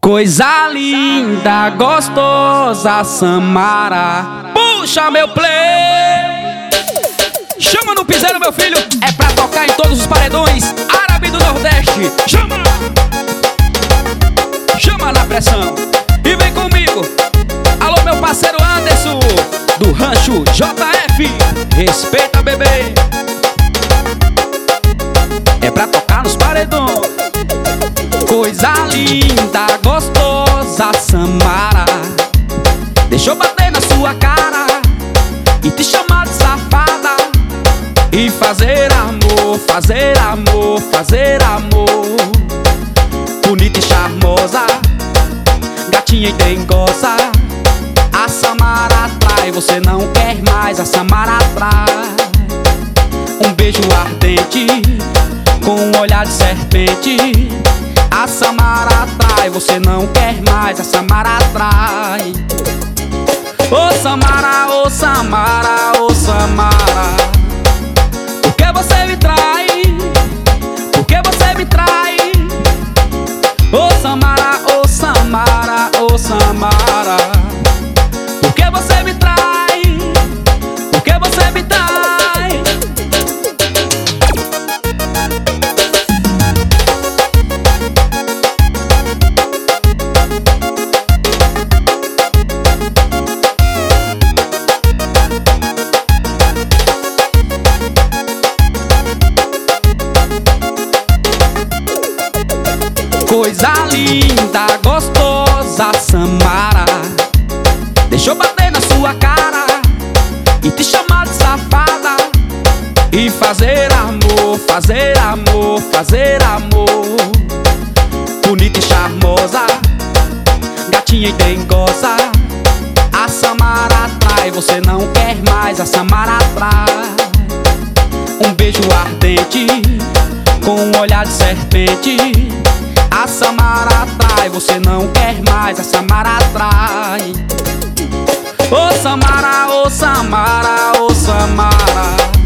Coisa linda, gostosa, Samara. Puxa meu play. Chama no piseiro, meu filho. É pra tocar em todos os paredões árabe do Nordeste. Chama! Chama na pressão. E vem comigo. Alô, meu parceiro Anderson, do Rancho JF. Respeita, bebê. É pra tocar nos paredões. Coisa linda, gostosa, Samara. Deixa eu bater na sua cara e te chamar de safada e fazer amor, fazer amor, fazer amor. Bonita e charmosa, gatinha e dengosa. A Samara atrai, você não quer mais. A Samara atrai. Um beijo ardente com um olhar de serpente. A Samara atrai, você não quer mais. A Samara atrai. Ô Samara, ô Samara, ô Samara, por que você me trai? Por que você me trai? Ô Samara, ô Samara, ô Samara, por que você me trai? Por que você me trai? Coisa linda, gostosa, Samara. Deixa eu bater na sua cara e te chamar de safada e fazer amor, fazer amor, fazer amor. Bonita e charmosa, gatinha e dengosa. A Samara atrai, você não quer mais. A Samara atrai. Um beijo ardente com um olhar de serpente. A Samara atrai, você não quer mais. A Samara atrai. Ô Samara, ô Samara, ô Samara,